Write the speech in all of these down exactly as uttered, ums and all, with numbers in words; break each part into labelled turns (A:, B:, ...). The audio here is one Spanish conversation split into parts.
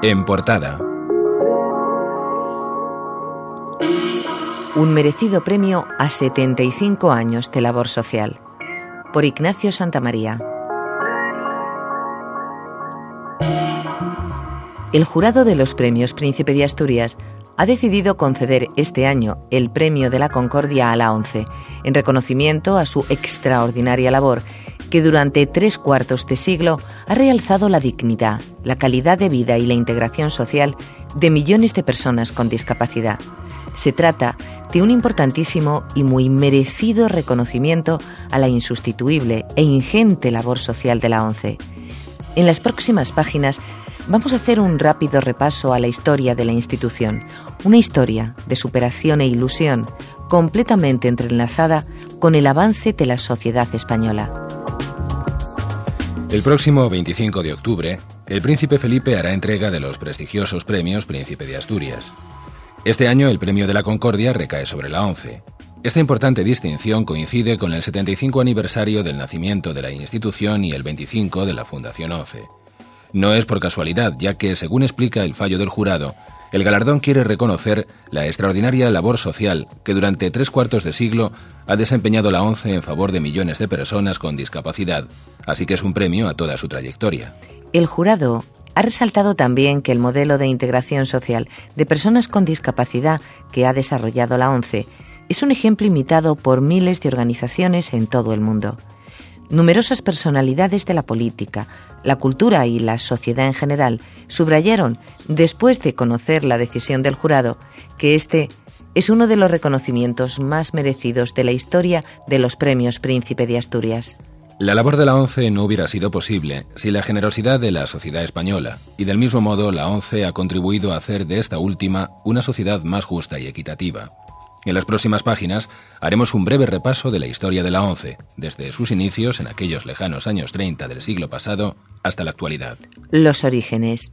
A: En portada.
B: Un merecido premio a setenta y cinco años de labor social. Por Ignacio Santamaría. El jurado de los Premios Príncipe de Asturias ha decidido conceder este año el Premio de la Concordia a la ONCE, en reconocimiento a su extraordinaria labor, que durante tres cuartos de siglo ha realzado la dignidad, la calidad de vida y la integración social de millones de personas con discapacidad. Se trata de un importantísimo y muy merecido reconocimiento a la insustituible e ingente labor social de la ONCE. En las próximas páginas vamos a hacer un rápido repaso a la historia de la institución, una historia de superación e ilusión completamente entrelazada con el avance de la sociedad española.
A: El próximo veinticinco de octubre, el príncipe Felipe hará entrega de los prestigiosos premios Príncipe de Asturias. Este año el Premio de la Concordia recae sobre la ONCE. Esta importante distinción coincide con el setenta y cinco aniversario del nacimiento de la institución y el veinticinco de la Fundación ONCE. No es por casualidad, ya que, según explica el fallo del jurado, el galardón quiere reconocer la extraordinaria labor social que durante tres cuartos de siglo ha desempeñado la ONCE en favor de millones de personas con discapacidad, así que es un premio a toda su trayectoria.
B: El jurado ha resaltado también que el modelo de integración social de personas con discapacidad que ha desarrollado la ONCE es un ejemplo imitado por miles de organizaciones en todo el mundo. Numerosas personalidades de la política, la cultura y la sociedad en general subrayaron, después de conocer la decisión del jurado, que este es uno de los reconocimientos más merecidos de la historia de los Premios Príncipe de Asturias.
A: La labor de la ONCE no hubiera sido posible sin la generosidad de la sociedad española, y del mismo modo la ONCE ha contribuido a hacer de esta última una sociedad más justa y equitativa. En las próximas páginas haremos un breve repaso de la historia de la ONCE, desde sus inicios en aquellos lejanos años treinta del siglo pasado hasta la actualidad.
B: Los orígenes.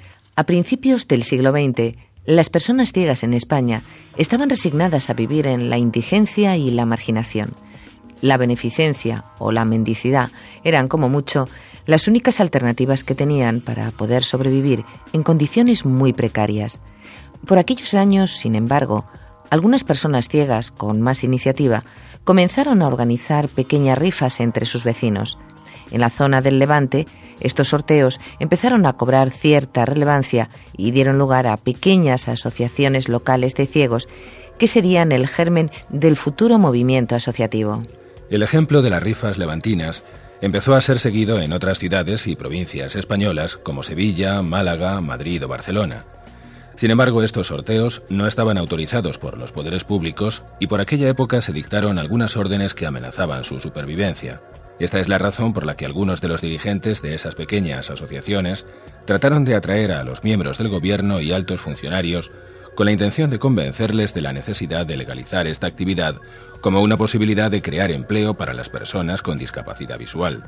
B: A principios del siglo veinte, las personas ciegas en España estaban resignadas a vivir en la indigencia y la marginación. La beneficencia o la mendicidad eran, como mucho, las únicas alternativas que tenían para poder sobrevivir en condiciones muy precarias. Por aquellos años, sin embargo, algunas personas ciegas, con más iniciativa, comenzaron a organizar pequeñas rifas entre sus vecinos. En la zona del Levante, estos sorteos empezaron a cobrar cierta relevancia y dieron lugar a pequeñas asociaciones locales de ciegos que serían el germen del futuro movimiento asociativo.
A: El ejemplo de las rifas levantinas empezó a ser seguido en otras ciudades y provincias españolas como Sevilla, Málaga, Madrid o Barcelona. Sin embargo, estos sorteos no estaban autorizados por los poderes públicos y por aquella época se dictaron algunas órdenes que amenazaban su supervivencia. Esta es la razón por la que algunos de los dirigentes de esas pequeñas asociaciones trataron de atraer a los miembros del gobierno y altos funcionarios con la intención de convencerles de la necesidad de legalizar esta actividad como una posibilidad de crear empleo para las personas con discapacidad visual.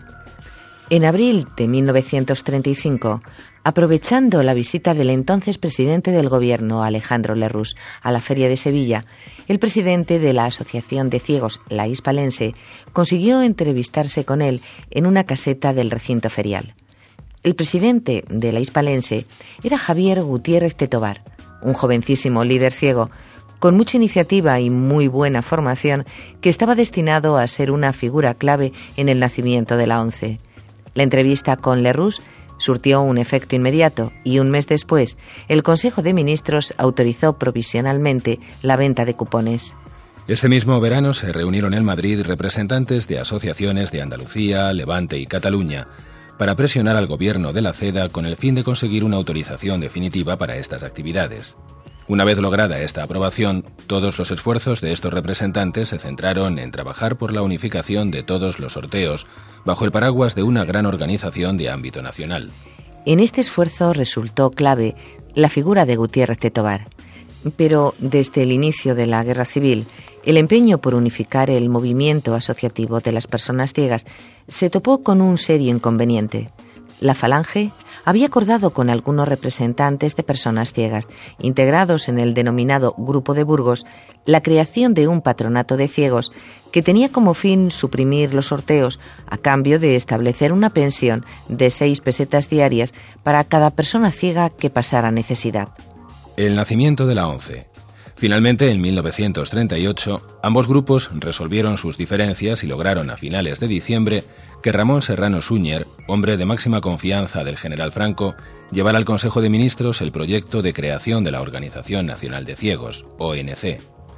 B: En abril de mil novecientos treinta y cinco, aprovechando la visita del entonces presidente del gobierno, Alejandro Lerroux, a la Feria de Sevilla, el presidente de la Asociación de Ciegos, la Hispalense, consiguió entrevistarse con él en una caseta del recinto ferial. El presidente de la Hispalense era Javier Gutiérrez de Tobar, un jovencísimo líder ciego, con mucha iniciativa y muy buena formación, que estaba destinado a ser una figura clave en el nacimiento de la ONCE. La entrevista con Lerroux surtió un efecto inmediato y un mes después el Consejo de Ministros autorizó provisionalmente la venta de cupones.
A: Ese mismo verano se reunieron en Madrid representantes de asociaciones de Andalucía, Levante y Cataluña para presionar al gobierno de la CEDA con el fin de conseguir una autorización definitiva para estas actividades. Una vez lograda esta aprobación, todos los esfuerzos de estos representantes se centraron en trabajar por la unificación de todos los sorteos bajo el paraguas de una gran organización de ámbito nacional.
B: En este esfuerzo resultó clave la figura de Gutiérrez de Tobar. Pero desde el inicio de la Guerra Civil, el empeño por unificar el movimiento asociativo de las personas ciegas se topó con un serio inconveniente. La Falange había acordado con algunos representantes de personas ciegas, integrados en el denominado Grupo de Burgos, la creación de un patronato de ciegos que tenía como fin suprimir los sorteos a cambio de establecer una pensión de seis pesetas diarias para cada persona ciega que pasara necesidad.
A: El nacimiento de la ONCE. Finalmente, en mil novecientos treinta y ocho, ambos grupos resolvieron sus diferencias y lograron a finales de diciembre que Ramón Serrano Súñer, hombre de máxima confianza del general Franco, llevara al Consejo de Ministros el proyecto de creación de la Organización Nacional de Ciegos, O N C.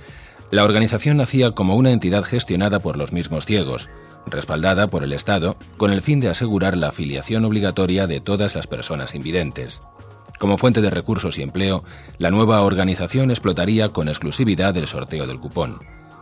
A: La organización nacía como una entidad gestionada por los mismos ciegos, respaldada por el Estado, con el fin de asegurar la afiliación obligatoria de todas las personas invidentes. Como fuente de recursos y empleo, la nueva organización explotaría con exclusividad el sorteo del cupón.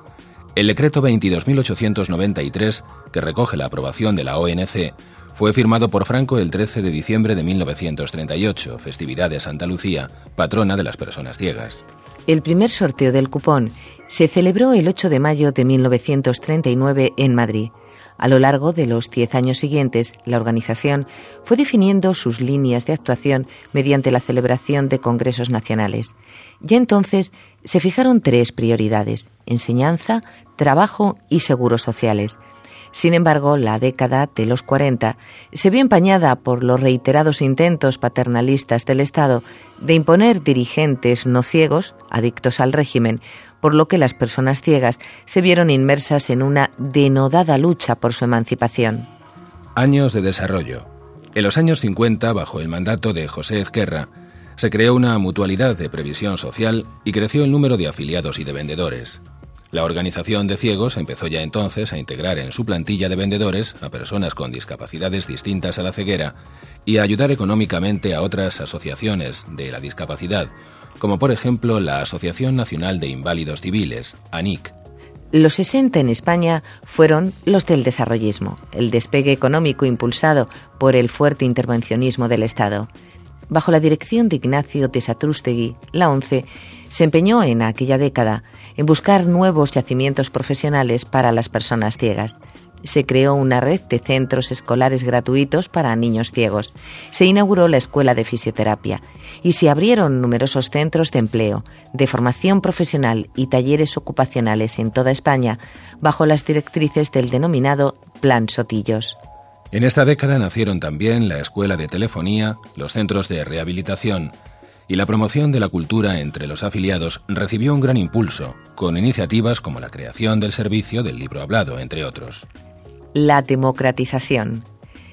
A: El decreto veintidós mil ochocientos noventa y tres, que recoge la aprobación de la O N C, fue firmado por Franco el trece de diciembre de mil novecientos treinta y ocho, festividad de Santa Lucía, patrona de las personas ciegas.
B: El primer sorteo del cupón se celebró el ocho de mayo de mil novecientos treinta y nueve en Madrid. A lo largo de los diez años siguientes, la organización fue definiendo sus líneas de actuación mediante la celebración de congresos nacionales. Ya entonces se fijaron tres prioridades: enseñanza, trabajo y seguros sociales. Sin embargo, la década de los cuarenta se vio empañada por los reiterados intentos paternalistas del Estado de imponer dirigentes no ciegos, adictos al régimen, por lo que las personas ciegas se vieron inmersas en una denodada lucha por su emancipación.
A: Años de desarrollo. En los años cincuenta, bajo el mandato de José Ezquerra, se creó una mutualidad de previsión social y creció el número de afiliados y de vendedores. La organización de ciegos empezó ya entonces a integrar en su plantilla de vendedores a personas con discapacidades distintas a la ceguera y a ayudar económicamente a otras asociaciones de la discapacidad, como por ejemplo la Asociación Nacional de Inválidos Civiles, A N I C.
B: Los sesenta en España fueron los del desarrollismo, el despegue económico impulsado por el fuerte intervencionismo del Estado. Bajo la dirección de Ignacio de Satrústegui, la ONCE se empeñó en aquella década en buscar nuevos yacimientos profesionales para las personas ciegas. Se creó una red de centros escolares gratuitos para niños ciegos. Se inauguró la Escuela de Fisioterapia y se abrieron numerosos centros de empleo, de formación profesional y talleres ocupacionales en toda España, bajo las directrices del denominado Plan Sotillos.
A: En esta década nacieron también la Escuela de Telefonía, los centros de rehabilitación, y la promoción de la cultura entre los afiliados recibió un gran impulso, con iniciativas como la creación del servicio del libro hablado, entre otros.
B: La democratización.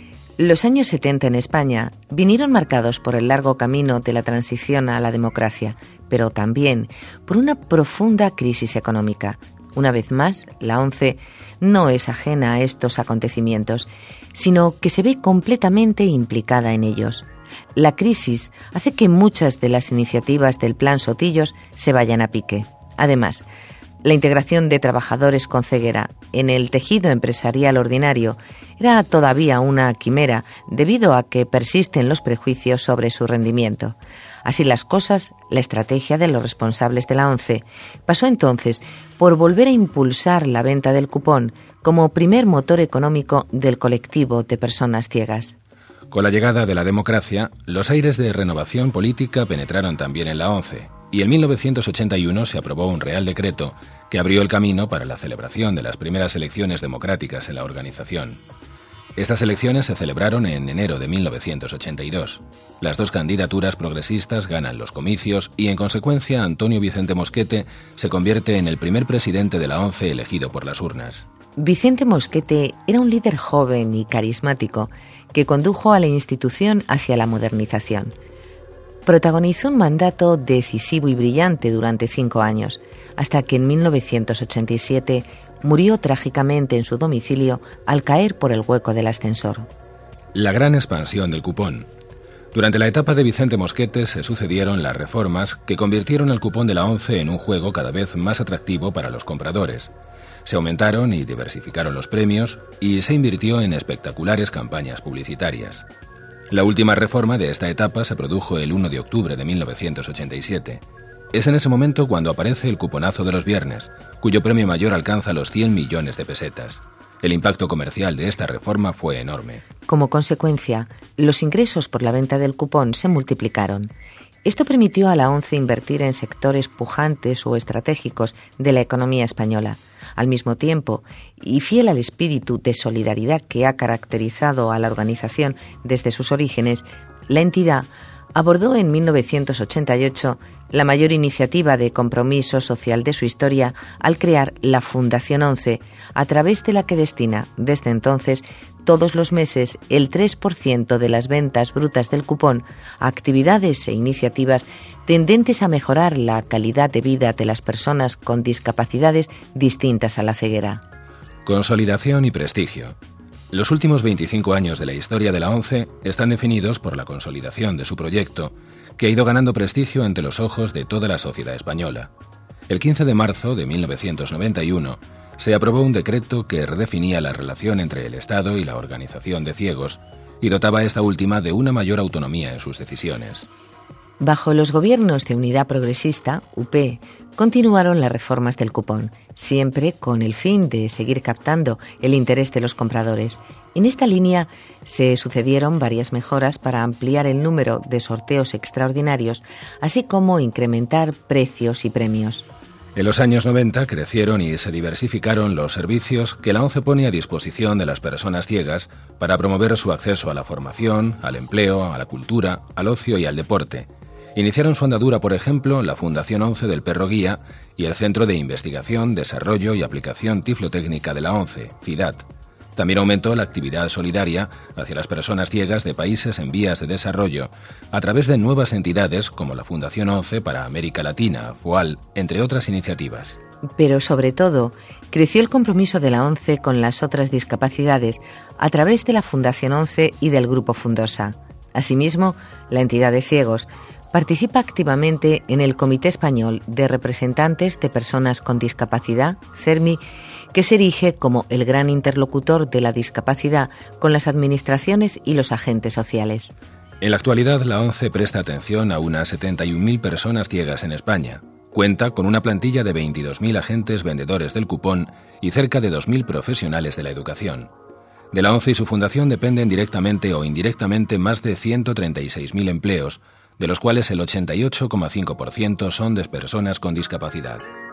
B: Los años setenta en España vinieron marcados por el largo camino de la transición a la democracia, pero también por una profunda crisis económica. Una vez más, la ONCE no es ajena a estos acontecimientos, sino que se ve completamente implicada en ellos. La crisis hace que muchas de las iniciativas del Plan Sotillos se vayan a pique. Además, la integración de trabajadores con ceguera en el tejido empresarial ordinario era todavía una quimera debido a que persisten los prejuicios sobre su rendimiento. Así las cosas, la estrategia de los responsables de la ONCE pasó entonces por volver a impulsar la venta del cupón como primer motor económico del colectivo de personas ciegas.
A: Con la llegada de la democracia, los aires de renovación política penetraron también en la ONCE, y en mil novecientos ochenta y uno se aprobó un Real Decreto que abrió el camino para la celebración de las primeras elecciones democráticas en la organización. Estas elecciones se celebraron en enero de mil novecientos ochenta y dos. Las dos candidaturas progresistas ganan los comicios y, en consecuencia, Antonio Vicente Mosquete se convierte en el primer presidente de la ONCE elegido por las urnas.
B: Vicente Mosquete era un líder joven y carismático que condujo a la institución hacia la modernización. Protagonizó un mandato decisivo y brillante durante cinco años, hasta que en mil novecientos ochenta y siete murió trágicamente en su domicilio al caer por el hueco del ascensor.
A: La gran expansión del cupón. Durante la etapa de Vicente Mosquete se sucedieron las reformas que convirtieron el cupón de la ONCE en un juego cada vez más atractivo para los compradores. Se aumentaron y diversificaron los premios y se invirtió en espectaculares campañas publicitarias. La última reforma de esta etapa se produjo el uno de octubre de mil novecientos ochenta y siete. Es en ese momento cuando aparece el cuponazo de los viernes, cuyo premio mayor alcanza los cien millones de pesetas. El impacto comercial de esta reforma fue enorme.
B: Como consecuencia, los ingresos por la venta del cupón se multiplicaron. Esto permitió a la ONCE invertir en sectores pujantes o estratégicos de la economía española. Al mismo tiempo, y fiel al espíritu de solidaridad que ha caracterizado a la organización desde sus orígenes, la entidad abordó en mil novecientos ochenta y ocho la mayor iniciativa de compromiso social de su historia al crear la Fundación ONCE, a través de la que destina, desde entonces, todos los meses el tres por ciento de las ventas brutas del cupón a actividades e iniciativas tendentes a mejorar la calidad de vida de las personas con discapacidades distintas a la ceguera.
A: Consolidación y prestigio. Los últimos veinticinco años de la historia de la ONCE están definidos por la consolidación de su proyecto, que ha ido ganando prestigio ante los ojos de toda la sociedad española. El quince de marzo de mil novecientos noventa y uno se aprobó un decreto que redefinía la relación entre el Estado y la Organización de Ciegos y dotaba a esta última de una mayor autonomía en sus decisiones.
B: Bajo los gobiernos de Unidad Progresista, U P, continuaron las reformas del cupón, siempre con el fin de seguir captando el interés de los compradores. En esta línea se sucedieron varias mejoras para ampliar el número de sorteos extraordinarios, así como incrementar precios y premios.
A: En los años noventa crecieron y se diversificaron los servicios que la ONCE pone a disposición de las personas ciegas para promover su acceso a la formación, al empleo, a la cultura, al ocio y al deporte. Iniciaron su andadura, por ejemplo, la Fundación ONCE del Perro Guía y el Centro de Investigación, Desarrollo y Aplicación Tiflotécnica de la ONCE, CIDAT. También aumentó la actividad solidaria hacia las personas ciegas de países en vías de desarrollo a través de nuevas entidades como la Fundación ONCE para América Latina, FOAL, entre otras iniciativas.
B: Pero sobre todo, creció el compromiso de la ONCE con las otras discapacidades a través de la Fundación ONCE y del Grupo Fundosa. Asimismo, la entidad de ciegos participa activamente en el Comité Español de Representantes de Personas con Discapacidad, CERMI, que se erige como el gran interlocutor de la discapacidad con las administraciones y los agentes sociales.
A: En la actualidad, la ONCE presta atención a unas setenta y un mil personas ciegas en España. Cuenta con una plantilla de veintidós mil agentes vendedores del cupón y cerca de dos mil profesionales de la educación. De la ONCE y su fundación dependen directamente o indirectamente más de ciento treinta y seis mil empleos, de los cuales el ochenta y ocho coma cinco por ciento son de personas con discapacidad.